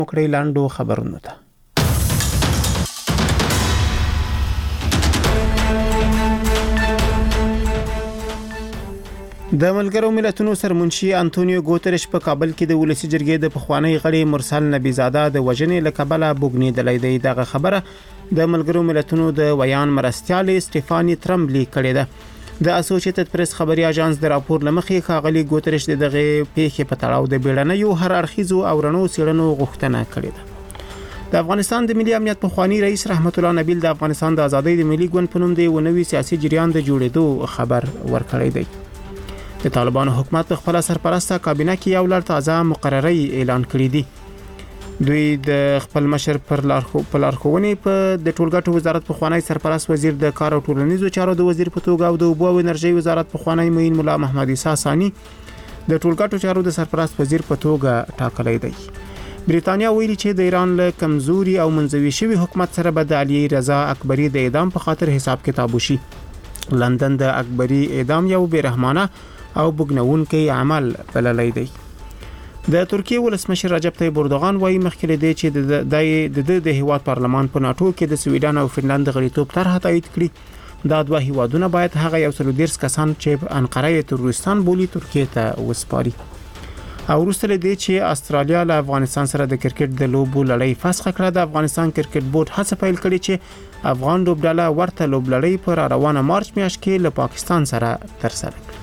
وکړي لاندو خبرونه ته. د ملګرو ملتونو سرمنشي انټونیو ګوتریش په کابل کې د ولسی جرګې د پخوانی غړي مرسل نبی زاده د وژنې لکبله بوګنیدلې دی. دغه خبره د ملګرو ملتونو د ویان مرستيال سټيفاني ترمبلی کړې ده. د اسوسییټډ پریس خبري اژانس د راپور لمخې ښاغلي ګوتریش دغه پیښې په تړاو د بیړنیو هر اړخیزو او رڼو څېړنو غوښتنه کړې ده. د افغانستان د ملي امنیت پخوانی رئیس رحمت الله نبیل د افغانستان د ازادۍ د ملي ګوند په نوم د ونوي سیاسي جریان د جوړېدو خبر ورکړی دی. د طالبانو حکومت په خپل سرپرسته کابینه کې یو لړ تازه مقرري اعلان کړې دي. دوی د خپل مشر پر لارښوونې په د ټولګټو وزارت پخوانی سرپرست وزیر د کار او ټولنیزو چارو د وزیر په توګه او د اوبو او انرژي وزارت پخوانی معین مولا محمد عیسی ثانی د ټولګټو چارو د سرپرست وزیر په توګه ټاکلی دی. بریتانیا ویلي چې د ایران له کمزوري او منزوي شوی حکومت سره به د علي رضا اکبری د اعدام په خاطر حساب کتاب وشي. لندن د اکبری اعدام یو بیرحمانه او بګنونکي عمل بللی دی. د ترکیه ولسمشر رجب طیب اردوغان وايي مخکې دی چې د هیواد پارلمان په ناتو کې د سویډن او فنلند غړیتوب طرحه تایید کړي. دا دوه هیوادونه باید هغه یو څلور کسان چې انقره تروریستان بولی ترکیه ته وسپاري. او وروسته دی چې استرالیا له افغانستان سره د کرکټ د لوبو لړۍ فسخ کړه. د افغانستان کرکټ بورډ هڅه پیل کړې چې افغان لوبډله ورته لوبلړۍ پر روانه مارچ میاشت کې له پاکستان سره ترسره کړي.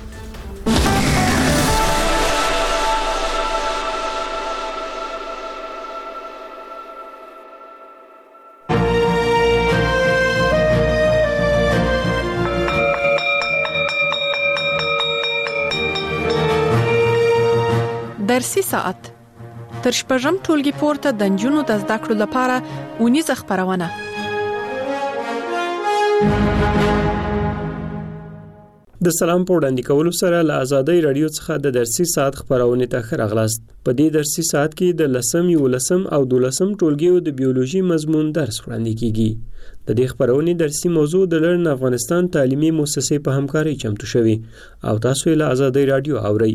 درسي ساعت تر شپږم ټولګي پورته د نجونو د زده کړو لپاره اونیزه خبرونه. د سلام په وړاندې کولو سره له آزادۍ رادیو څخه د درسي ساعت خبرونه ته ښه راغلاست. په دې درسي ساعت کې د 10 11 او 12 ټولګیو د بیولوژي مضمون درس وړاندې کیږي. د دې خبرونه درسي موضوع د لرن افغانستان تعلیمي مؤسسې په همکارۍ چمتو شوی او تاسو له آزادۍ رادیو اورئ.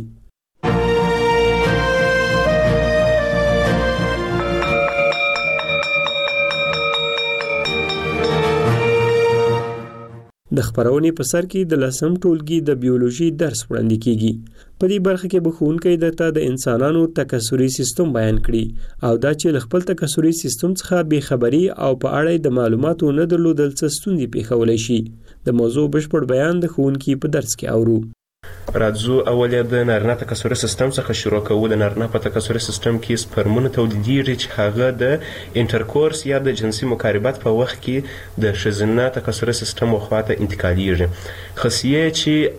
د خبرونې په سر کې د 10م ټولګي د بیولوژي درس وړاندې کیږي. په دې برخه کې به ښوونکی د انسانانو تکثري سیستم بیان کړي او دا چې له خپل تکثري سیستم څخه بې خبري او په اړه د معلوماتو نه درلودل څه ستونزې پیښولای شي. د موضوع بشپړ بیان د ښوونکي په درس کې اورو. راځو اول د نارینه تکثري سیستم څخه شروع کوو. د نارینه په تکثري سیستم کې سپرمونه تولیدېږي چې هغه د انټرکورس یا د جنسي مقاربت په وخت کې د ښځینه تکثري سیستم خواته انتقالېږي. خصیه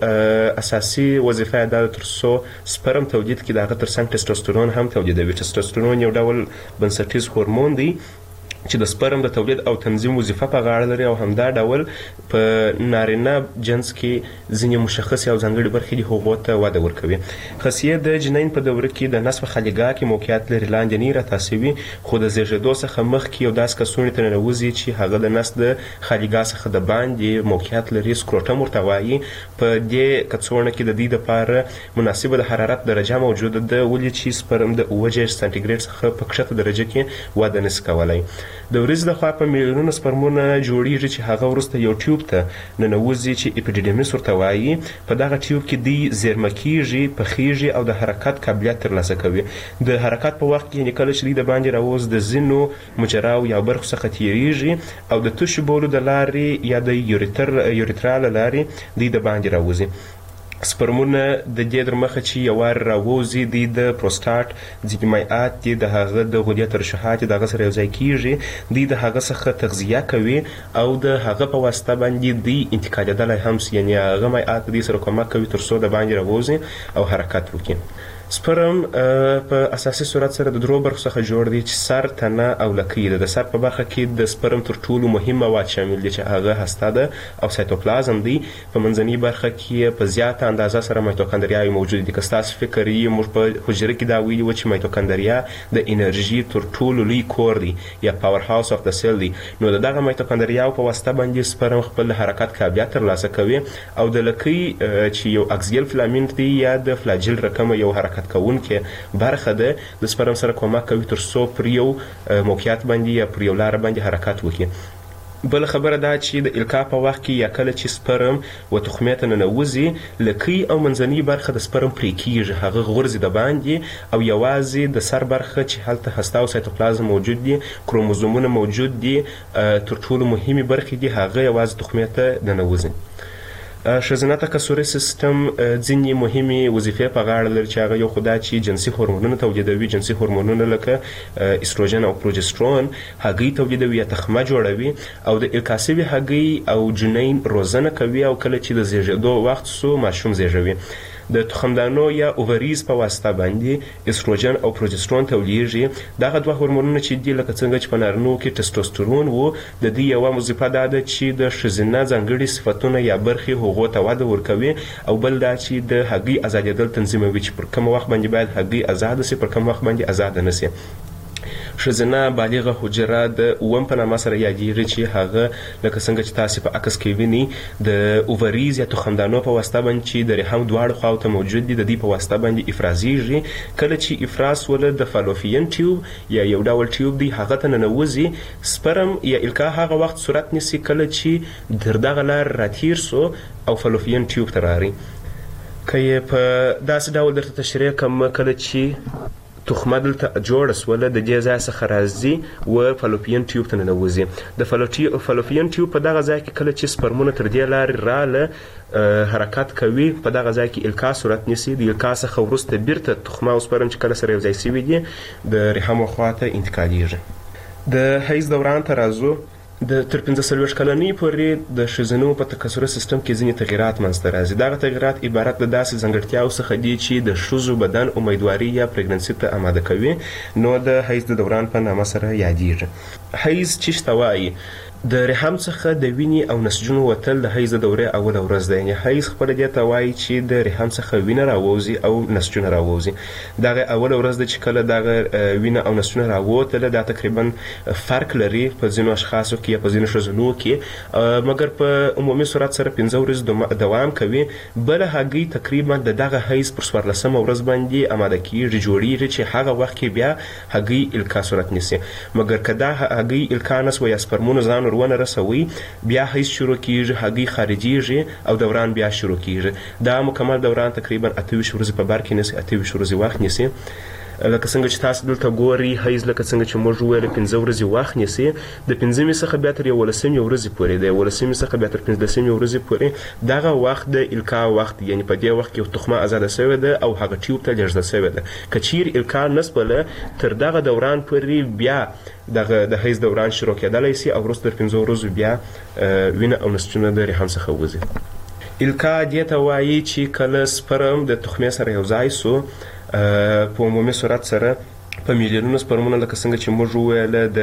چې اساسي وظیفه یې ده تر څو سپرم تولید کړي، د هغه ترڅنګ ټسټوسترون هم تولیدوي. ټسټوسترون یو ډول بنسټیز هورمون دی چې د سپرم د تولید او تنظیم وظیفه په غاړه لري او همدا ډول په نارینه جنس کې ځینې مشخص او ځانګړي برخې دي هغو ته وده ورکوي. خصیه د جنین په دوره کې د نصف خلیګاه کې موقعیت لري، لاندې نه راتاسوي خو د زیږېدو څخه مخکې یو داسې کڅوړې ته ننوځي چې هغه د نس د خلیګاه څخه د باندې موقعیت لري، سکروټم ورته وایي. په دې کڅوړه کې د دې دپاره مناسبه د حرارت درجه موجوده ده ولې چې سپرم د 7 سانتیګریډ څخه په کښته درجه کې وده نشي کولی. د ورځې د خوا په میلیونونو سپرمونه جوړیږي چې هغه وروسته یو ټیوب ته ننوځي چې اپیډیډیمیس ورته وایي. په دغه ټیوب کې دوی زیرمه کیږي، پخیږي او د حرکت قابلیت ترلاسه کوي. د حرکت په وخت کې یعنې کله چې دوی د باندې راووز د ځینو مجراو یا برخو څخه تیریږي او د تشو بولو د لارې یا د یوریترا له لارې دوی د باندې راوځي. سپرمونه د دې در مخه چې یو وار راووځي دوی د پروسټاټ ځینې مایعات دي د هغه د غدې ترشحات د هغه سره یوځای کیږي، دوی د هغه څخه تغذیه کوي او د هغه په واسطه باندې دوی انتقالېدلی هم سي، یعنې هغه مایعات دوی سره کومک کوي تر څو د باندې راووځي او حرکت وکړي. سپرم په اساسي صورت سره د درو برخو څخه جوړ دی چې سر، تنه او لکۍ ده. د سر په برخه کې د سپرم تر ټولو مهم مواد شامل دي چې هغه هسته ده او سایتوپلازم دی. په منځنۍ برخه کې په زیاته اندازه سره مایتوکندریاوې موجود دي. که ستاسو فکر یې موږ په حجره کې دا ویلي وو چې مایتوکندریا د انرژي تر ټولو لوی کور دی یا پاور هاوس اف د سیل دی، نو د دغه مایتوکندریاو په واسطه باندې سپرم خپل حرکت قابلیت ترلاسه کوي او د لکۍ چې یو اکسیل فلامنټ دی یا د فلاجل رقم یو حرکت حرکت کوونکې برخه ده د سپرم سره کومک کوي تر څو پر یو موقعیت باندې یا پر یو لاره باندې حرکت وکړي. بل خبره دا چې د القا په وخت کې یا کله چې سپرم و تخمې ته ننوځي لکۍ او منځنۍ برخه د سپرم پرې کیږي، هغه غورځي د باندې او یوازې د سر برخه چې هلته هسته او سایتوپلازم موجود دي، کروموزومونه موجود دي، تر ټولو مهمې برخې دي، هغه یوازې تخمې ته ننوځي. ښځینه تکثري سیستم ځینې مهمې وظیفې په غاړه لري چې هغه یو خو دا چې جنسي هورمونونه تولیدوي، جنسي هورمونونه لکه استروجن او پروجسترون، هګۍ تولیدوي یا تخمه جوړوي او د القا سوي هګۍ او جنین روزنه کوي او کله چې د زیږېدو وخت سو ماشوم زیږوي. د تخمدانو یا اووریز په واسطه باندې استروجن او پروجسترون تولیږي. دغه دوه هورمونونه چې دي لکه څنګه چې په نارینو کې ټسټوسترون و، د دې یوه وظیفه دا ده چې د ښځینه ځانګړي صفتونه یا برخې هغو ته وده ورکوي او بل دا چې د هګۍ ازادېدل تنظیموي چې پر کوم وخت باندې باید هګۍ ازاده سي، پر کوم وخت باندې ازاده نه سي. ښځینه بالغه حجره د اووم په نامه سره یادیږي چې هغه لکه څنګه چې تاسې په عکس کې وینئ د اووریز یا تخمدانو په واسطه باندې چې د رحم دواړو خواو ته موجود دي، د دې په واسطه باندې افرازیږي. کله چې افراز وله د فالوپین ټیوب یا یو ډول ټیوب دی هغه ته ننوځي، سپرم یا القا هغه وخت صورت نیسي کله چې تر دغه لار راتیر سو او فالوپین ټیوب ته راغی. که یې په داسې ډول درته تشریح کړم، کله چې تخمه دلته جوړه سوله د دې ځای څخه راځي و فالوپین ټیوب ته ننوځي. د فالوپین ټیوب په دغه ځای کې کله چې سپرمونه تر دې لارې راله حرکت کوي، په دغه ځای کې القا صورت نیسي. د القا څخه وروسته بیرته تخمه او سپرم چې کله سره یو ځای سوي دي د رحم خواته انتقالیږي. د حیض دوران ته راځو. تر 45 کلنۍ پورې د ښځینو په تکثري سیستم کې ځینې تغیرات منځته راځي. دغه تغیرات عبارت د داسې ځانګړتیاو څخه دي چې د ښځو بدن امیدواري یا پریګننسي ته آماده کوي، نو د حیض د دوران په نامه سره یادیږي. حیض چې ته وایي د رحم څخه د وینې او نسجونو وتل د حیض د دورې اوله ورځ ده. یعنې حیض خپله دې ته وایي چې د رحم څخه وینه راووځي او نسجونه راووځي. دغه اوله ورځ ده چې کله دغه وینه او نسجونه راووتله. دا تقریبا فرق لري په ځینو اشخاصو کې یا په ځینو ښځینو کې، مګر په عمومي صورت سره 5 ورځې دوام کوي. بله هګۍ تقریبا د دغه حیض پر 14مه ورځ باندې آماده کېږي، جوړېږي چې هغه وخت کې بیا هګۍ القا صورت نیسي. مګر که دا هګۍ القا نه سوه یا سپرمونه ځان ونه رسوي، بیا حیض شروع کیږي، هګۍ خارجیږي او دوران بیا شروع کیږي. دا مکمل دوران تقریبا 28 ورځې په بر کې نیسي، 28 ورځې وخت نیسي. لکه څنګه چې تاسو دلته ګورئ، حیض لکه څنګه چې موږ وویل 5 ورځې وخت نیسي. د 5مې څخه بیا تر 11مې ورځې پورې، د 11مې څخه بیا تر 15مې ورځې پورې دغه وخت د القا وخت، یعنې په دې وخت کې تخمه ازاده سوې ده او هغه ټیوب ته لېږدول سوې ده. که چیرې القا نسوله، تر دغه دوران پورې بیا دغه د حیض دوران شروع کېدلی سي او وروسته تر 5 ورځو بیا وینه او نسجونه د رحم څخه وځي. القا دې ته وایي چې کله سپرم د تخمې سره یو ځای سو، په عمومي صورت سره په میلیونونو سپرمونه لکه څنګه چې موږ وویله د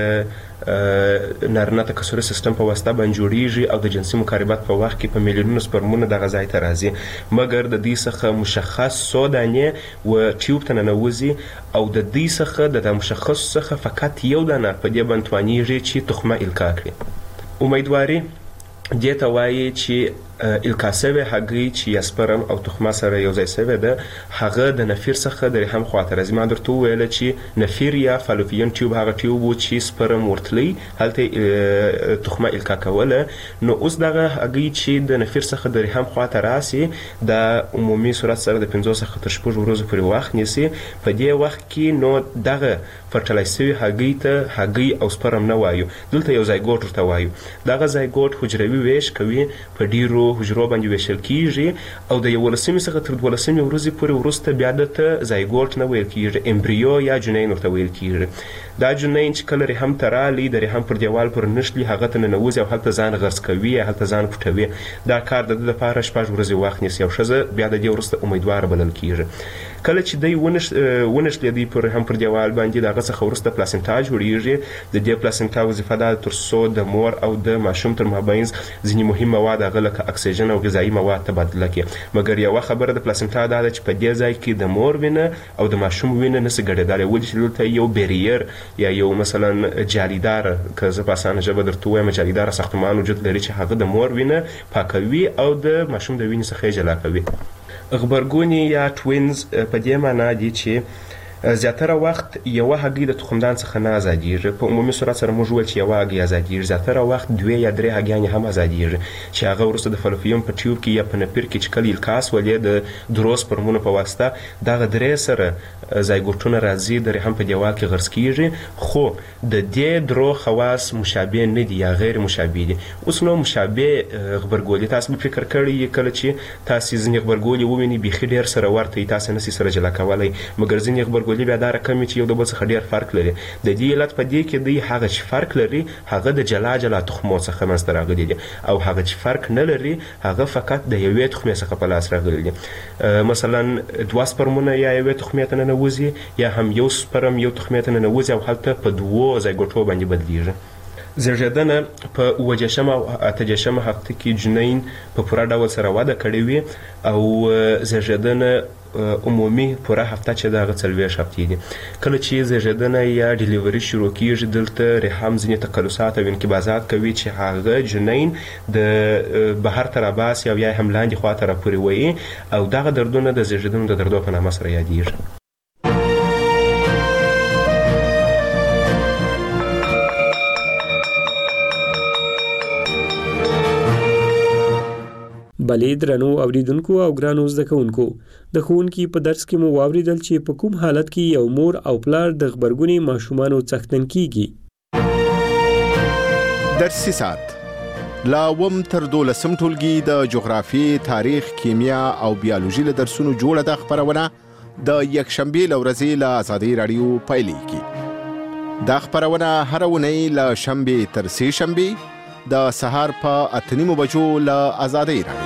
نارینه تکثري سیستم په واسطه باندې جوړیږي او د جنسي مقاربت په وخت کې په میلیونونو سپرمونه دغه ځای ته راځي. مګر د دې څخه مشخص څو دانې و ټیوب ته ننوځي او د دې څخه د مشخص څخه فقط یو دانه په دې باندې توانیږي چې تخمه القا کړي. امیدواري دې ته وایي چې القا سوې هګۍ چې یا سپرم او تخمه سره یو ځای سوې ده، هغه د نفیر څخه د رحم خواته راځي. ما درته وویله چې نفیر یا فالوپین ټیوب هغه ټیوب و چې سپرم ورتلی، هلته تخمه القا کوله. نو اوس دغه هګۍ چې د نفیر څخه د رحم خواته راسي، د عمومي صورت سره د 5 څخه تر 6 ورځو پورې وخت نیسي. په دې وخت کې نو دغه فرټلایز سوي هګۍ ته هګۍ او سپرم نه وایو، دلته یو زایګوټ ورته وایو. دغه زایګوټ حجروي ویش کوي، په ډیرو حجرو باندې ویشل کیږي او د 11مې څخه تر 12مې ورځې پورې وروسته بیا دته زایګوټ نه ویل کیږي، امبریو یا جنین ورته ویل کیږي. دا جنین چې کله رحم ته رالی، د رحم پر دیوال پر نښلي، هغه ته ننوځي او هلته ځان غرض کوي، هلته ځان پټوي. دا کار د ده دپاره 6 ورځې وخت نیسي او ښځه بیا د دې وروسته امیدواره بلل کیږي. کله چې دی ونښلېدی پر رحم پر دیوال باندې، د هغه څخه وروسته پلاسنټا جوړیږي. د دې پلاسنټا وظیفه دا تر څو د مور او د ماشوم تر مابینځ ځینې مهم مواد هغه لکه اکسیجن او غذایي مواد تبادله کړي. مګر یوه خبره د پلاسنټا دا ده چې په دې ځای کې د مور وینه او د ماشوم وینه نسي ګډېدلی، ولې چې دلته یو بیریر یا یو مثلا جالیداره، که زه په اسانه ژبه درته ووایم جالیداره ساختمان وجود لري چې هغه د مور وینه پاکوي او د ماشوم د وینې څخه یې جلا کوي. غبرګونې یا ټوینز په دې معنا دي چې زیاتره وخت یوه هګۍ د تخمدان څخه نه ازادیږي. په عمومي صورت سره موږ وویل چې یوه هګۍ ازادیږي، زیاتره وخت 2 یا 3 هګیانې هم ازادیږي چې هغه وروسته د فلوپیم په ټیوب کې یا په نپیر کې چې کله الکاس ولې د درو سپرمونو په واسطه دغه 3 سره زایګوټونه راځي، درې هم په دیوال کې غرس کیږي، خو د دې درو خواص مشابه نه دي یا غیر مشابه دي. اوس نو مشابه غبرګولي تاسو به فکر کړی کله چې تاسو ځینې غبرګولي وویني بیخي ډېر سره ورته تاسو نسي سره جلا کولای، مګر ځینې غبرګولي بیا دا رقم چې یو د بل څخه ډېر فرق لري. د دې علت په دې کې دی هغه چې فرق لري هغه د جلا جلا تخمو څخه منځته راغلي دي، او هغه چې فرق نه لري هغه فقط د یوې تخمې څخه په لاس راغلي دي. مثلا 2 سپرمونه یا یوې تخمې ته ننوځي یا هم یو سپرم یو تخمې ته ننوځي او هلته په 2 زایګوټو باندې بدلیږي. زیږیدنه په 7 او 8 هفته کې جنین په پوره ډول سره وده کړې وي او زیږیدنه عمومي پوره هفته چې دغه 40 هفتې دي. کله چې زیږیدنه یا ډیلیوري شروع کیږي دلته رحم ځینې تقلصات او انقباضات کوي چې هغه جنین د بهر تر اباس یا هم لاندې خوا ته راپورې وایي او دغه دردونه د زیږیدنې د دردو په نامه سره یادیږي. بلې درنو اوریدونکو او ګرانو زده کوونکو، د ښوونکي په درس کې مو واوریدل چې په کوم حالت کې یو مور او پلار د غبرګونې ماشومانو څښتن کیږي. درسي ساعت لا وم تر 12 ټولګي د جغرافي، تاریخ، کیمیا او بیولوژي له درسونو جوړه د خبرونه د یکشنبه لورځي له آزادۍ رادیو پیلېږي. دا خبرونه هر ونې له شنبه تر سه شنبه د سهار په 8:30 بجو له آزادۍ رادیو.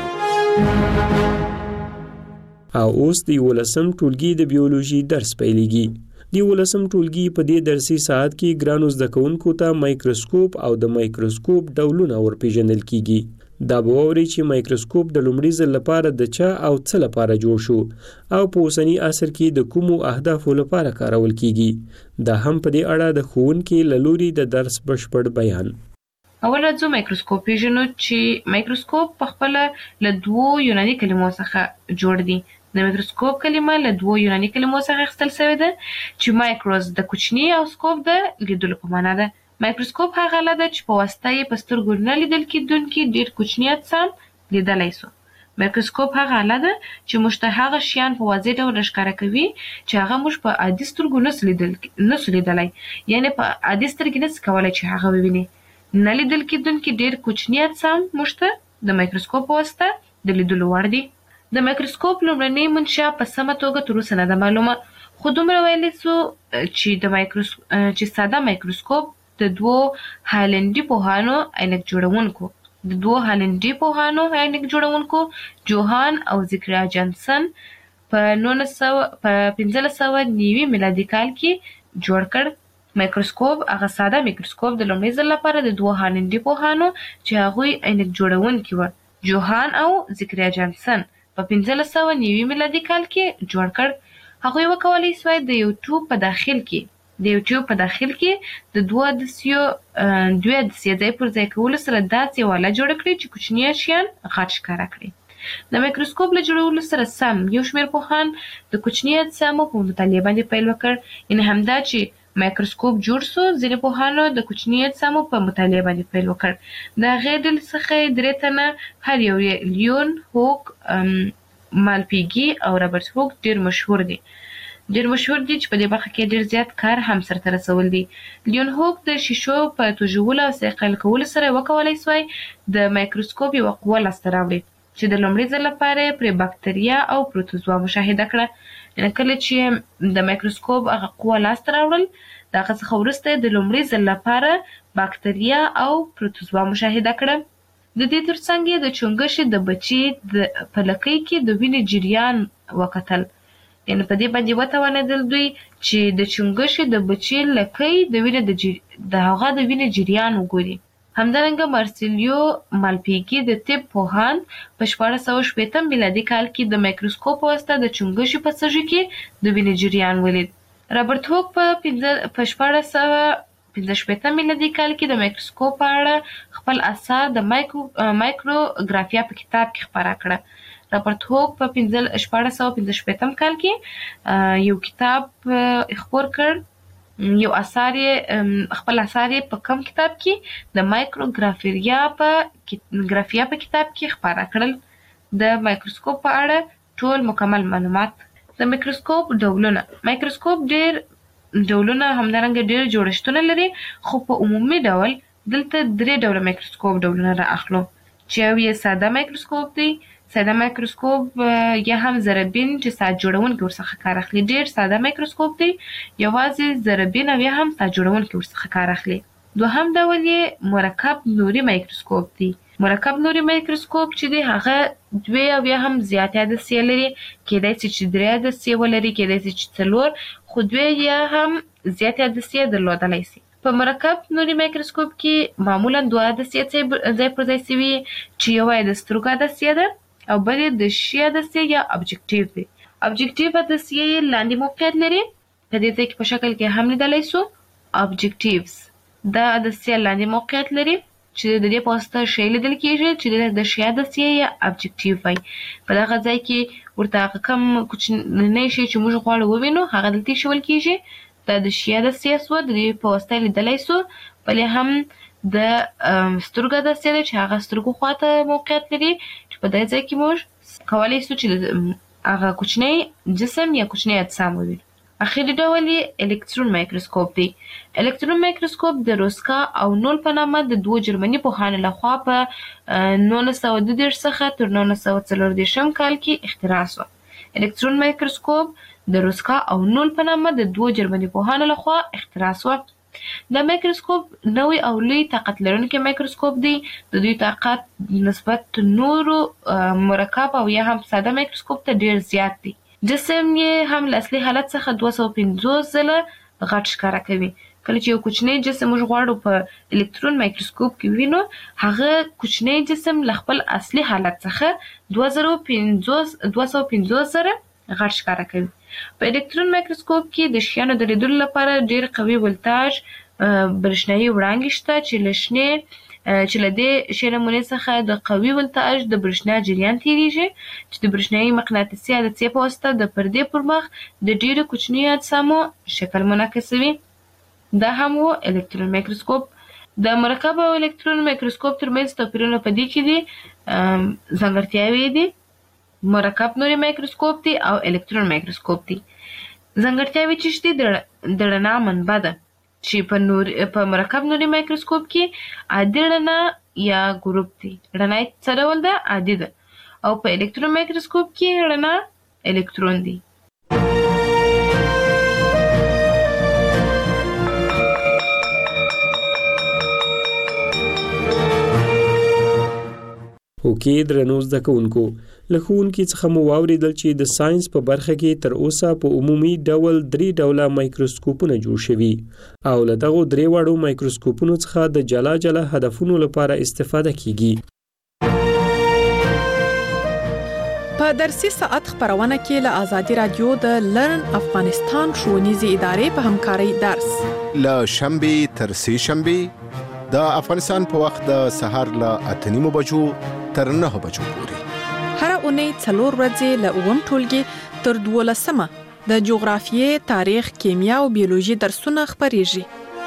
او اوس د 11م ټولګي د بیولوژي درس پیلېږي. د 11م ټولګي په دې درسي ساعت کې ګرانو زده کوونکو ته مایکروسکوپ او د مایکروسکوپ ډولونه ورپېژندل کیږي. دا به واورئ چې مایکروسکوپ د لومړي ځل لپاره د چا او څه لپاره جوړ شو او په اوسني عصر کې د کومو اهدافو لپاره کارول کیږي. دا هم په دې اړه د ښوونکي له لوري د درس بشپړ بیان. اول راځو مایکروسکوپ پیژنو چې مایکروسکوپ په خپل له 2 یوناني کلمو څخه جوړ دي. د مایکروسکوپ کلمه له 2 یوناني کلمو څخه اخیستل شوې ده چې مایکروس د کوچني او سکوپ د لیدلو په معنا ده. مایکروسکوپ هغه آله ده چې په واسطه یې په سترګو نه لیدل کېدونکي ډېر کوچني اجسام لیدلی سو. مایکروسکوپ هغه آله ده چې موږ ته هغه شیان په واضح ډول ښکاره کوي چې هغه موږ په عادي سترګو نسو لیدلی، یعنې په عادي سترګې نسي کولی چې هغه وویني. نه لیدل کېدونکي ډېر کوچني اجسام موږ ته د مایکروسکوپ په واسطه د لیدلو وړ دي. د مایکروسکوپ لومړنۍ منشا په سمه توګه تر اوسه نه ده معلومه، خو دومره ویلی سو چې ساده مایکروسکوپ د 2 هالنډي پوهانو جوهان او زیکریا جانسن په 1590 میلادي کال کې جوړ کړ. مایکروسکوپ هغه ساده مایکروسکوپ د لومړي ځل لپاره د 2 هالنډي پوهانو چې هغوی عینک جوړونکي و، جوهان او زیکریا جانسن په 1590 میلادي کال کې جوړ کړ. هغوی وکولی سوای د یو ټیوب په داخل کې د 2 عدسیو ځای پر ځای کولو سره داسې یوه آله جوړه کړي چې کوچني شیان غټ ښکاره کړي. د مایکروسکوپ له جوړولو سره سم یو شمېر پوهان د کوچني اجسامو په مطالعې باندې پیل وکړ. یعنې همدا چې مایکروسکوپ جوړ سو، ځینې پوهانو د کوچني اجسامو په مطالعې باندې پیل وکړ. د هغې ډلې څخه 3 تنه هر یو یې لیون هوک، مالپیګي او رابرټ هوک ډېر مشهور دي چې په دې برخه کې ډېر زیات کار هم سرته رسول دي. لیون هوک د شیشو په توژولو او صیقل کولو سره وکولی سوای د مایکروسکوپ یوه قوه لاسته راوړي چې د لومړي ځل لپاره پرې باکتریا او پروتوزوا مشاهده کړه. یعنې کله چې د مایکروسکوپ هغه قوه لاسته راوړل، د هغه څخه وروسته د لومړي ځل لپاره باکتریا او پروتوزوا مشاهده کړه. د دې ترڅنګ یې د چونګښې د بچي په لکۍ کې د وینې جریان وکتل. یعنې په دې باندې وتوانېدل دوی چې د چونګښې د بچي لکۍ د هغه د وینې جریان وګوري. همدارنګه مارسیلیو مالپیګي د طب پوهاند په 1460 میلادي کال کې د مایکروسکوپ په واسطه د چونګښې په سږي کې د وینې جریان ولید. رابرټ هوک په 1565 میلادي کال کې د مایکروسکوپ په اړه خپل اثار د مایکروګرافیا په کتاب کې خپاره کړه. رابرټ هوک په 1415 کال کې یو کتاب خپور کړ، یو خپل اثار په کم کتاب کې د مایکروګرافیا په کتاب کې خپاره کړل. د مایکروسکوپ په اړه ټول مکمل معلومات. د مایکروسکوپ ډولونه. مایکروسکوپ ډېر ډولونه همدارنګه ډېر جوړښتونه لري، خو په عمومي ډول دلته 3 ډوله مایکروسکوپ ډولونه را اخلو، چې یو یې ساده مایکروسکوپ دی. ساده مایکروسکوپ یا هم ذرهبین چې ساعت جوړونکي ورڅخه کار اخلي، ډېر ساده مایکروسکوپ دی، یوازې ذرهبین او یا هم ساعت جوړونکي ورڅخه کار اخلي. دوهم ډول یې مرکب نوري مایکروسکوپ دی. مرکب نوري مایکروسکوپ چې دی هغه 2 او یا هم زیات عدسیې لري، کېدای شي چې 3 عدسیې ولري، کېدای شي چې 4، خو 2 یا هم زیات عدسیې درلودلی شي. په مرکب نوري مایکروسکوپ کې معمولا 2 عدسیې ځای پر ځای شوي، چې یوه یې د سترګو عدسیه ده او بل یې د شي عدسیه یا ابجکټیو دی. ابجکټیو عدسیه یې لاندې موقعیت لري، په دې ځای کې په شکل کې هم لیدلی شو. ابجکټیوز دا عدسیه لاندې موقعیت لري چې د دې په واسطه شی لیدل کېږي، چې د شي عدسیه یا ابجکټیو وایي. په دغه ځای کې ورته هغه کم کوچنی شی چې موږ غواړو ووینو هغه دلته ایښودل کېږي. دا د شي عدسیه سوه، د دې په واسطه لیدلی شو. بلې هم د سترګو عدسیه ده چې هغه سترګو خواته موقعیت لري، چې په دې ځای کې موږ کولی شو چې هغه کوچنی جسم یا کوچنی اجسام ووینو. اخري ډول یې الکترون مایکروسکوپ دی. الکترون مایکروسکوپ د روسکا او نول په نامه د 2 جرمني پوهانو لخوا په 1932 څخه تر 1940 کال کې اختراع شو. الکترون مایکروسکوپ د روسکا او نول په نامه د 2 جرمني پوهانو لخوا اختراع شو. دا مایکروسکوپ نوی او لوی طاقت لرونکی مایکروسکوپ دی. د دوی طاقت نسبت نورو مرکب او یا هم ساده مایکروسکوپ ته ډیر زیات دی. جسم یې هم له اصلي حالت څخه 250 ځله غټ ښکاره کوي. کله چې یو کوچنی جسم موږ غواړو په الکترون مایکروسکوپ کې وینو، هغه کوچنی جسم له خپل اصلي حالت څخه 250 ځله غټ ښکاره کوي. په الکترون مایکروسکوپ کې د شیانو د لیدلو لپاره ډیر قوي ولتاژ برېښنايي وړانګې شته، چې له دې شی نمونې څخه د قوي ولتاژ د برېښنا جریان تیریږي، چې د برېښنايي مقناطیسي عدسیې په واسطه د پردې پر مخ د ډیرو کوچنیو اجسامو شکل منعکسوي. دا هم و الکترون مایکروسکوپ. د مرکب او الکترون مایکروسکوپ ترمنځ توپیرونه په دې کې دي. ځانګړتیاوې دي. مرکب نوري مایکروسکوپ دی او الکترون مایکروسکوپ دی. ځانګړتیاوې چې دي د رڼا منبع ده، چې په مرکب نوري مایکروسکوپ کې عادي رڼا یا ګروپ دی. رڼا څه ډول ده؟ عادي ده. او په الکترون مایکروسکوپ کې رڼا الکترون دی. اوکې درنو زده کوونکو، له ښوونکي څخه مو واورېدل چې د ساينس په برخه کې تر اوسه په عمومي ډول 3 ډوله مایکروسکوپونه جوړ شوي او له دغو 3 وړو مایکروسکوپونو څخه د جلا جلا هدفونو لپاره استفاده کیږي. په درسي ساعت خبرونه کې له آزادي رادیو د لرن افغانستان ښوونیزې ادارې په همکارۍ درس له شنبه تر سه شنبه د افغانستان په وخت د سهار له 8:30 بجو تر 9 بجو پورې. هر اونۍ 4 ورځې له 9 ټولګي تر 12 د جغرافیې، تاریخ، کیمیا او بیولوژي درسونه خبريږي.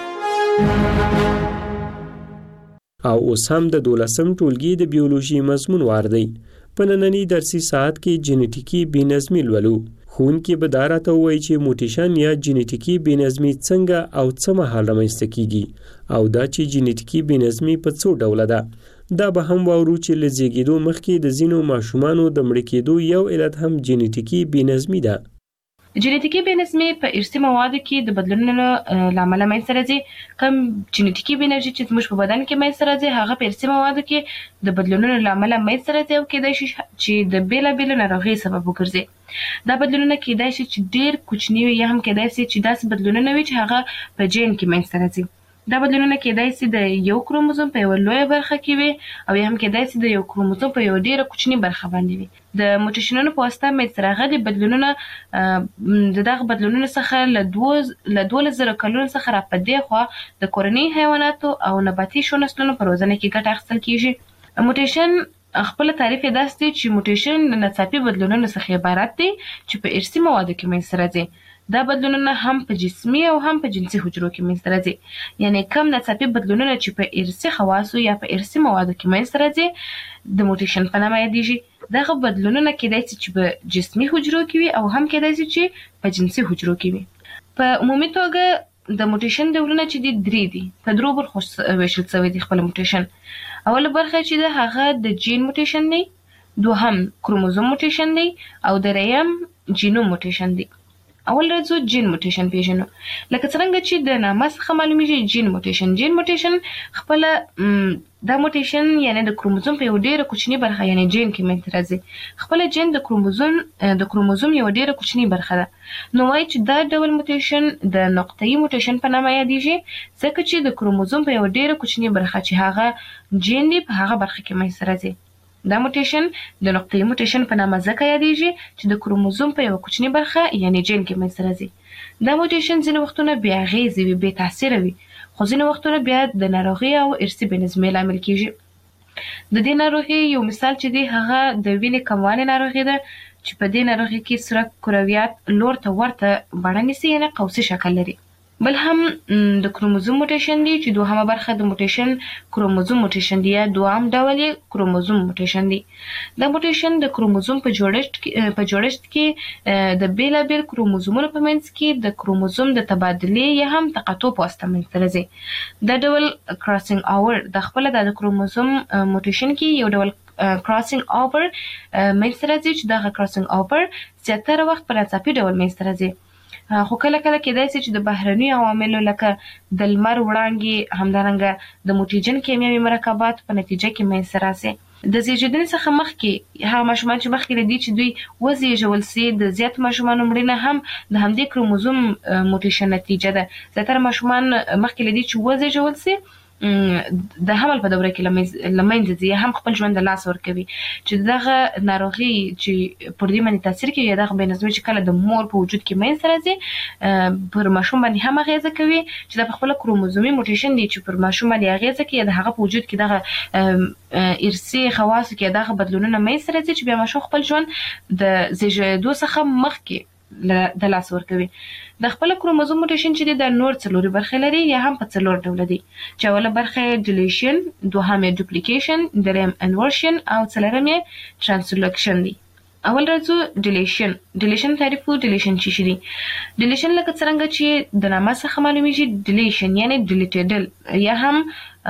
او اوس هم د 12 ټولګي د بیولوژي مضمون واردی. په نننی درسي ساعت کې جینټیکی بېنظمي لولو. ښوونکي به دا راته ووایي چې موټیشن یا جینټیکي بېنظمي څنګه او څه مهال رامنځته کیږي او دا چې جینټیکي بېنظمي په څو ډوله ده. دا به هم واورو چې له زیږېدو مخکې د ځینو ماشومانو د مړه کېدو یو علت هم جینټیکي بېنظمي ده. جینټیکي بېنظمي په ارثي موادو کې د بدلونونو له امله منځته راځي. کوم جینټیکي بېنظمي چې زموږ په بدن کې منځته راځي هغه په ارثي موادو کې د بدلونونو له امله منځته راځي او کېدای شي چې د بېلابېلو ناروغیو سبب وګرځي. دا بدلونونه کېدای شي چې ډېر کوچني وي یا هم کېدای شي چې داسې بدلونونه وي چې هغه په جین کې منځته راځي. دا بدلونونه کېدای شي د یو کروموزوم په یو لویه برخه کې وي او یا هم کېدای شي د یو کروموزوم په یو ډیره کوچني برخه باندې وي. د موټیشنونو په واسطه منځته راغلي بدلونونه د دغه بدلونونو څخه له 12,000 کلونو څخه را په دې خوا د کورني حیواناتو او نباتي شو نسلونو په روزنه کې ګټه اخیستل کیږي. موټیشن خپل تعریف یې داسې دی چې موټیشن د ناڅاپي بدلونونو څخه عبارت دی چې په ارثي موادو کې منځته راځي. دا بدلونونه هم په جسمي او هم په جنسي حجرو کې منځته راځي. یعنی کم ناڅاپي بدلونونه چې په ارثي خواصو یا په ارثي موادو کې منځته راځي د موټیشن په نامه یادېږي. دغه بدلونونه کېدای شي چې په جسمي حجرو کې وي او هم کېدای شي چې په جنسي حجرو کې وي. په عمومي توګه د موټیشن ډولونه چې دي درې دي. په درو برخو ویشل شوی دی خپل موټیشن. اوله برخه چې ده هغه د جین موټیشن دی، دوهم کروموزوم موټیشن دی او دریم جینوم موټیشن دی. اول راځو جین موټیشن پیژنو. لکه څنګه چې د نامه څخه معلومیږي جین موټیشن خپل دا موټیشن یعنی د کروموزوم په یو ډیره کوچنی برخه یعنی جین کې منځته راځي. خپل جین د کروموزوم یو ډیره کوچنی برخه ده. نو وایي چې دا ډول موټیشن د نقطه‌ای موټیشن په نامه یادېږي ځکه چې د کروموزوم په یو ډیره کوچنی برخه چې هغه جین دی په هغه برخه کې منځته راځي. دا موټیشن د نقطه‌ای موټیشن په نامه ځکه یادېږي چې د کروموزوم په یو کوچنی برخه یعنی جین کې منځته راځي. دا موټیشن ځینې وختونه بې اغېزې وي، بې تاثیره وي، خو ځینې وختونه بیا د ناروغۍ او ارثي بې نظمۍ لامل کیږي. د دې ناروغۍ یو مثال چې دی هغه د وینې کموالي ناروغي ده چې په دې ناروغي کې سره کرویات لور ته ورته بڼه نیسي یعنی قوسي شکل لري. بل هم د کروموزوم موټیشن دی چې دوهمه برخه د موټیشن کروموزوم موټیشن دی یا دوام ډول یې کروموزوم موټیشن دی. دا موټیشن د کروموزوم په جوړښت کې د بیلابیل کروموزومونو په منځ کې د کروموزوم د تبادلې یا هم تقاطع په واسطه منځته راځي. دا ډول کراسینګ اوور د خپل د کروموزوم موټیشن کې یو ډول کراسینګ اوور منځته راځي چې دا کراسینګ اوور زیاتره وخت په ناڅاپي ډول منځته راځي. خو کله کله کېدای شي چې د بهرني عواملو لکه د لمر وړانګې همدارنګه د موټیجن کیمیاوي مرکبات په نتیجه کې منځته راسي. د زیږیدنې څخه مخکې هغه ماشومان چې مخکې لدی چې دوی وزیږول سي د زیات ماشومانو مړینه هم د همدې کروموزوم موټیشن نتیجه ده. زیاتره ماشومان مخکې لدی چې وزیږول سي د حمل په دوره کې لمنځه ځي هم خپل ژوند د لاس ورکوي چې دغه ناروغي چې پر دې باندې تاثیر کوي دغه بې نظمي چې کله د مور په وجود کې منځته راځي پر ماشوم باندې هم اغیزه کوي چې د خپل کروموزومي موټیشن دی چې پر ماشوم باندې اغیزه کوي د هغه په وجود کې دغه ارثي خواص کې دغه بدلونونه منځته راځي چې بیا ماشوم خپل ژوند د زیږیدو څخه مخکې د لاس ورکوي. د خپل کروموزوم موټیشن چې د نور څلوري برخې لري یا هم په څلور ډول دي چې اوله برخه ډیلیشن، دوهمه ډوپلیکیشن، دریم انورشن او څلورم یې ترانسلوکشن دي. اول راځو ډیلیشن تعریف کو. ډیلیشن څه شي دي؟ ډیلیشن لکه څنګه چې د نامه څخه معلومیږي ډیلیشن یعنی ډیلیټیدل یا هم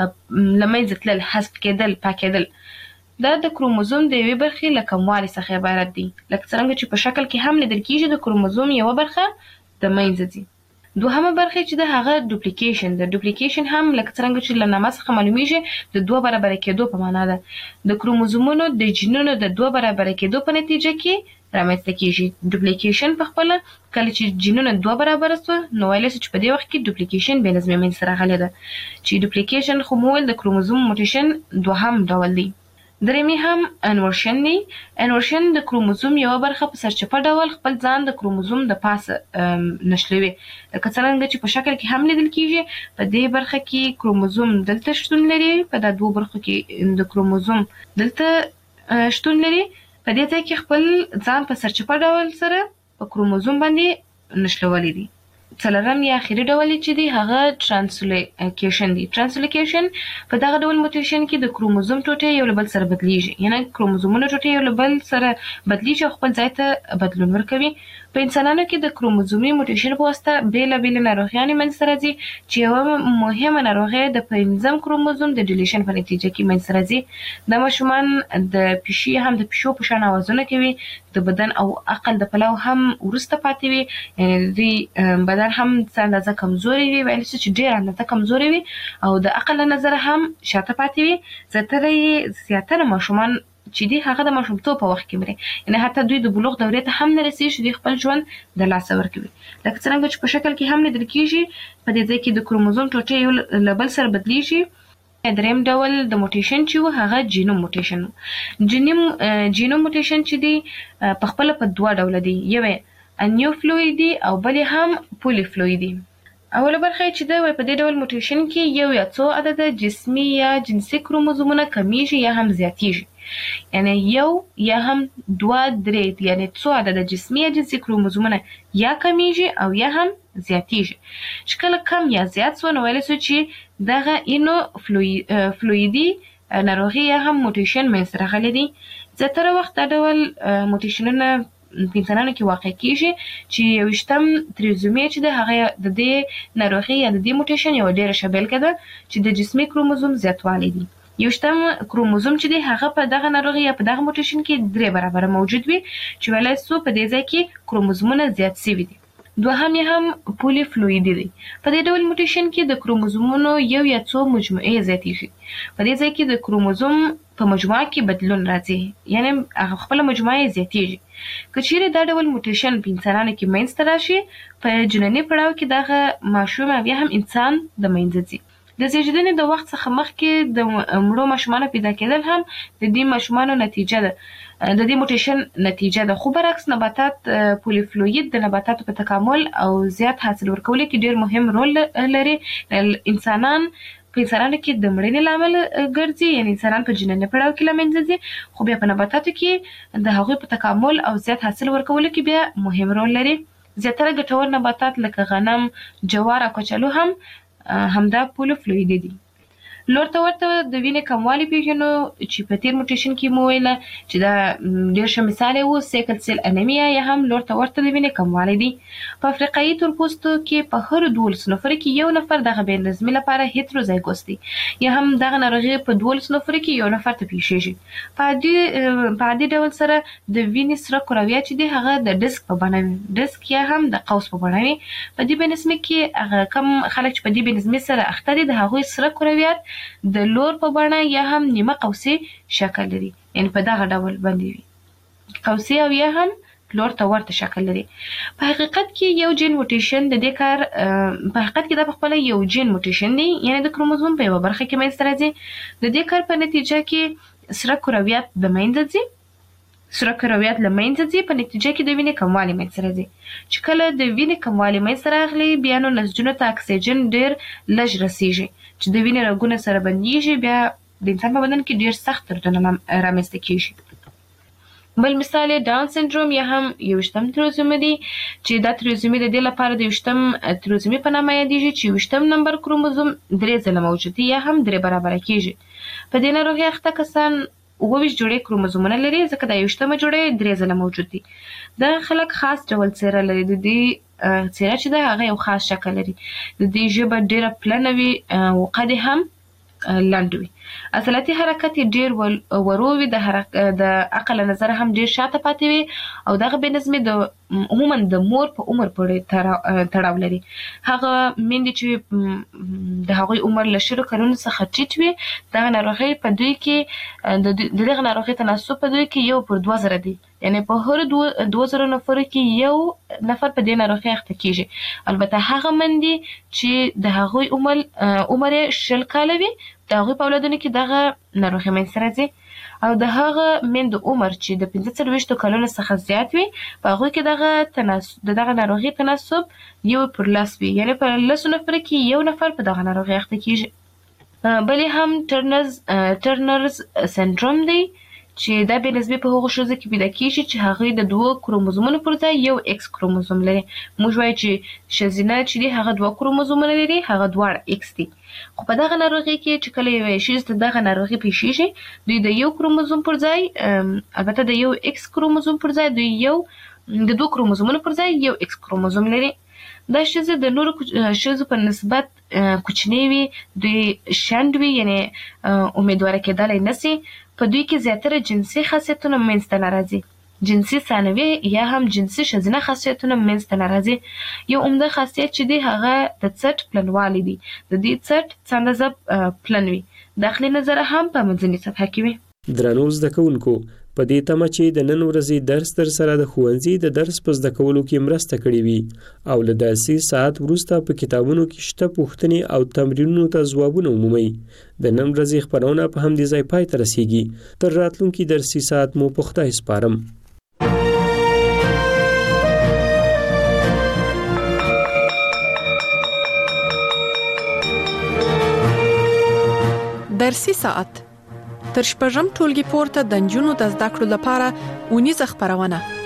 لمنځه تلل، حذف کېدل، پاکېدل. دا د کروموزوم د یوې برخې له کموالي څخه عبارت دي لکه څنګه چې په شکل کې هم لیدل کېږي د کروموزوم یوه برخه د منځه ځي. دوهمه برخه چې د هغه ډوپلیکیشن ده. ډوپلیکیشن هم لکه څنګه چې له نامه څخه معلومیږي د دوه برابره کېدو په معنا ده. د کروموزومونو د جینونو د دوه برابره کېدو په نتیجه کې رامنځته کېږي. ډوپلیکیشن په خپله کله چې جینونه دوه برابره سوه نو ویلی سو چې په دې وخت کې ډوپلیکیشن بې نظمي منځته راغلې ده چې ډوپلیکیشن خو مو ویل د کروموزوم موټیشن دوهم ډول دی. درېمې هم انورشن دی. انورشن د کروموزوم یوه برخه په سرچپه ډول خپل ځان د کروموزوم د پاسه نښلوي لکه څرنګه چې په شکل کې هم لیدل کېږي. په دې برخه کې کروموزوم دلته شتون لري، په دا دوه برخو کې د کروموزوم دلته شتون لري. په دې ځای کې خپل ځان په سرچپه ډول سره په کروموزوم باندې نښلولی دي. څلورم یا اخري ډول چې دی هغه ترانسلوکیشن دی. ترانسلوکیشن په دغه ډول موټیشن کې د کروموزوم ټوټې یو له بل سره بدلیږي یعنی کروموزومونه ټوټې یو له بل سره بدلیږي او خپل ځای ته بدلون ورکوي. په انسانانو کې د کروموزومي موټیشن په واسطه بیلابیلې ناروغیانې منځته راځي چې یوه مهمه ناروغي د پنځم کروموزوم د ډیلیشن په نتیجه کې منځته راځي. دا ماشومان د پیشي هم د پیشو په شان اوازونه کوي، د بدن او عقل د پلو هم وروسته پاتې وي یعنی د بدن هم څه اندازه کمزوري وي، ویلی سو چې ډېره اندازه کمزوري وي او د عقل له نظره هم شاته پاتې وي. زیاتره ماشومان چې دی هغه د ماشومتوب په وخت کې مري یعنی حتی دوی د بلوغ دورې ته هم نه رسېږي چې دوی خپل ژوند د لاسه ورکوي. لکه څرنګه چې په شکل کې هم لیدل کېږي په دې ځای کې د کروموزوم ټوټې یو له بل سره بدلیږي. دریم ډول د موټیشن چې و هغه جینوم موټیشن و. جینوم موټیشن چې دی په خپله په دوه ډوله دی، یو یې انیوفلویدي دی او بل یې هم پولیفلویدي. اوله برخه چې ده په دې ډول موټیشن کې یو یا څو عدده جسمي یا جنسي کروموزومونه کمیږي یا هم زیاتیږي. یعنی یو یا هم 2-3 یعنی څو عدد جسمي یا جنسي کروموزومونه یا کمیږي او یا هم زیاتیږي. چې کله کم یا زیات سو نو ویلی سو چې دغه اینو فلویدي ناروغي یا هم موټیشن منځته راغلی دی. زیاتره وخت دا ډول موټیشنونه په انسانانو کې واقع کیږي چې 20 تریزومي چې د هغه د دې ناروغي یا د دې موټیشن یو ډیره ښه بیلګه ده چې د جسمي کروموزوم زیاتوالی دی. 20 کروموزوم چې دی هغه په دغه ناروغي یا په دغه موټیشن کې 3 برابر موجود وي چې ویلی سو په دې ځای کې کروموزومونه زیات شوي دي. دوهم یې هم پولی فلویدي دی. په دې ډول موټیشن کې د کروموزومونو یو یا څو مجموعې زیاتیږي. په دې ځای کې د کروموزوم په مجموعه کې بدلون راځي، یعنی هغه خپل مجموعه زیاتیږي. که چیرې دا ډول موټیشن په انسانانو کې منځته راشي په جنیني پړاو کې دغه ماشوم او یا هم انسان د منځه ځي. د زیږیدنې د وخت څخه مخکې د مړو ماشومانو پیدا کېدل هم د دې ماشومانو نتیجه ده، د دې موټیشن نتیجه ده. خو برعکس نباتات پولی فلوید د نباتاتو په تکامل او زیات حاصل ورکولو کې ډیر مهم رول لري. انسانانو کې د مړینې لامل ګرځي، یعنی انسانان په جنیني پړاو کې له منځه ځي، خو بیا په نباتاتو کې د هغوی په تکامل او زیات حاصل ورکولو کې بیا مهم رول لري. زیاتره ګټور نباتات لکه غنم، جوار او کچالو هم همدا پولی فلویدي دي. لور ته ورته د وینې کموالی پیژنو چې په تیر موټیشن کې مو ویله چې دا ډېر ښه مثال یې و سیکل سیل انیمیا یا هم لور ته ورته د وینې کموالی دی. په افریقایي تورپوستو کې په هرو 12 نفرو کې یو نفر دغه بې نظمي لپاره هیتروزایګوس دی، یا هم دغه ناروغي په 12 نفرو کې یو نفر ته پیښیږي. په عادي ډول سره د وینې سره کرویات چې دی هغه د ډسک په بڼه وي، ډسک یا هم د قوس په بڼه وي. په دې بې نظمي کې هغه کم خلک چې په دې بې نظمي سره اخته دي د هغوی سره کرویات د لور په بڼه یا هم نیمه قوسي شکل لري، یعنی په دغه ډول باندې وي، قوسي او یا هم لور ته ورته شکل لري. په حقیقت کې یو جین موټیشن د دې کار په حقیقت کې دا په خپله یو جین موټیشن دی، یعنی د کروموزوم په یوه برخه کې منځته راځي. د دې کار په نتیجه کې سره کرویات د منځه ځي، سره کرویات له منځه ځي، په نتیجه کې د وینې کموالی منځته راځي. چې کله د وینې کموالی منځته راغلی بیا نو نسجونو ته اکسیجن ډېر لږ رسیږي چې د وینې رګونه سره بندیږي، بیا د انسان په بدن کې ډېر سخت دردونه رامنځته کیږي. بل مثال یې ډاون سنډروم یا هم 20 تریزومي دی، چې دا تریزومي د دې لپاره د 20 تریزومي په نامه یادیږي چې 20 نمبر کروموزوم 3 ځله موجود دی یا هم 3 برابره کیږي. په دې ناروغۍ اخته کسان 28 جوړې کروموزومونه لري، ځکه دا 20 جوړې 3 ځله موجود دي. دا خلک خاص ډول څیره لري، د دې څیره چې ده هغه یو خاص شکل لري. د دې ژبه ډیره پلنه وي او قد هم لنډ وي. عضلاتي حرکت یې ډېر ورو وي، د عقل نظر هم ډېر شاته پاتې وي او دغه بې نظمي د عموما د مور په عمر پورې تړاو لري. هغه میندې چې د هغوی عمر له 10 کلونو څخه ټیټ وي، دغه ناروغۍ په دوی کې د دغه ناروغۍ تناسب په دوی کې 1/2000 دی، یعنی په هر 2000 نفرو کې یو نفر په دې ناروغۍ اخته کیږي. البته هغه مندي چې د هغوی عمر 10 کاله وي د هغوی په اولادونو کې دغه ناروغي منځته راځي، او د هغه میندو عمر چې د 45 کلونو څخه زیات وي په هغوی کې د دغه ناروغي تناسب 1/10 وي، یعنی په 10 نفرو کې یو نفر په دغه ناروغي اخته کیږي. بل هم ټرنرز سنډروم دی، چې دا بې نظمي په هغو ښځو کې پیدا کیږي چې هغوی د 2 کروموزومونو پر ځای یو ایکس کروموزوم لري. موږ وایو چې ښځینه چې دی هغه 2 کروموزومونه لري، هغه دواړه ایکس دي. خو په دغه ناروغۍ کې چې کله یوې ښځې ته دغه ناروغي پیښیږي، دوی د یو کروموزوم پر ځای، البته د یو ایکس کروموزوم پر ځای دوی د 2 کروموزومونو پر ځای یو ایکس کروموزوم لري. دا ښځې د نورو ښځو په نسبت کوچنۍ وي، دوی شنډ وي، یعنی امیدواره کېدلی نسي. په دوی کې زیاتره جنسي خاصیتونه منځته نه راځي، جنسي ثانوي یا هم جنسي ښځینه خاصیتونه منځته نه راځي. یو عمده خاصیت چې دی هغه د څټ پلنوالی دی، د دې څټ څه اندازه پلن وي، داخلي نظر هم په منځنۍ سطحه کې وي. درنو زده کوونکو، په دې تمه چې د نن ورځې درس در سره د ښوونځي د درس په زده کولو کې مرسته کړې وي او له درسي ساعت وروسته په کتابونو کې شته پوښتنې او تمرینونو ته ځوابونه ومومئ. د نن ورځې خپرونه په همدې ځای پای ته رسیږي. تر راتلونکي درسي ساعت مو په خدای سپارم. درسي ساعت تر شپږم ټولګي پورته د نجونو د زده کړو لپاره اونیزه خبرونه